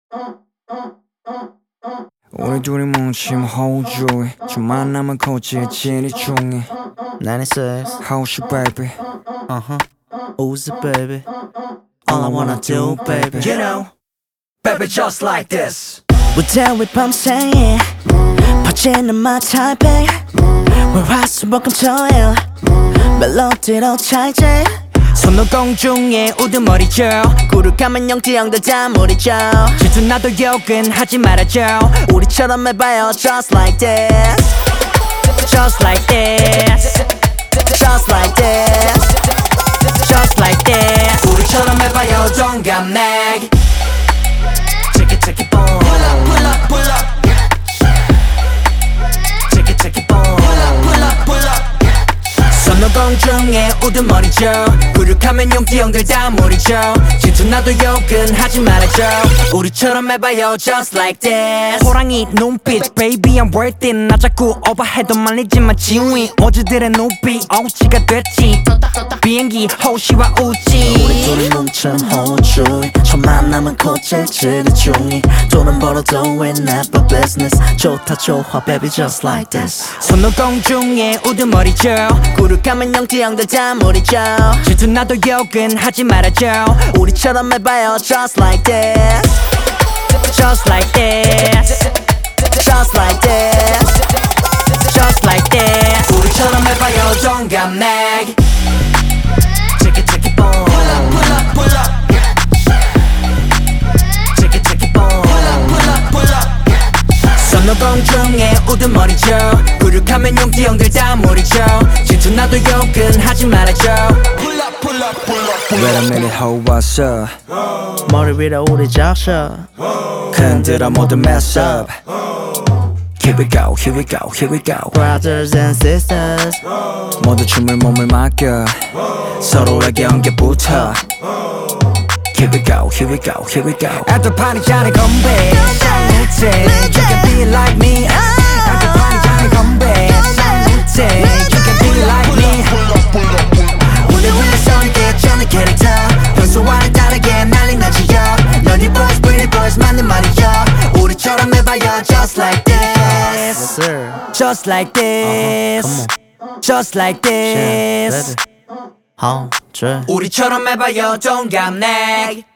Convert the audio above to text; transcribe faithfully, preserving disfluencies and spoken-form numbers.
우리 둘이 뭉치면 호주에 좀 만나면 고치에 진이 중에 ninety-six How's you baby Uh-huh Uzi baby All I wanna do baby You know Baby just like this 무대 위 밤새에 퍼지는 my typing 월화수목금토일 멜로디로 찰지 손노 공중에 우두머리죠 꿀을 까면 영지형들 다 무리죠 질투나도 욕은 하지 말아줘 우리처럼 해봐요 just like this Just like this Just like this Just like this 우리처럼 해봐요 동갑내기 Check it check it boom Pull up pull up pull up Check it check it boom Pull up pull up pull up 손노 공중에 우두머리죠 꿀을 까면 용띠형들 다 무리죠 질투나도 욕은 하지 말아줘 우리처럼 해봐요 just like this 호랑이 눈빛 baby I'm worth it 나 자꾸 오버해도 말리지만 지위 어제들의 눈빛 어우치가 됐지 비행기 호시와 우지 우리 둘이 뭉친 호주 첫 만나면 고칠 지리 중이 돈은 벌어도 we never business 좋다 좋아 baby just like this 손노 공중에 우두머리죠 꿀을 까면 영지형들 다 무리죠 질투나도 욕은 하지 말아줘 우리처럼 해봐요 just like this Just like this Just like this Just like this 우리처럼 해봐요 동갑내기 Check it check it boom Pull up pull up pull up Check it check it boom Pull up pull up pull up 손노 공중에 우두머리죠 꿀을 까면 용띠형들 다 무리죠 질투나도 욕은 하지 말아줘 Pull up pull up pull up Wait a minute how what's up 머리 위로 우리 적셔 흔들어 모두 mess up Here we go here we go here we go Brothers and sisters 모두 춤을 몸을 맡겨 서로에게 연계부터 Here we go here we go here we go At the party 잔에 건배 쌍무대 You can be like me At the party 잔에 건배 쌍무대 You can be like me 우리 위해서 함께 쩌는 캐릭터 평소와는 다르게 난리 나지요 너희 boys pretty boys 맞는 말이죠 우리처럼 해봐요 just like this Yes sir Just like this Come Just like Yeah, this baby. 호주 우리처럼 해봐요 동갑내기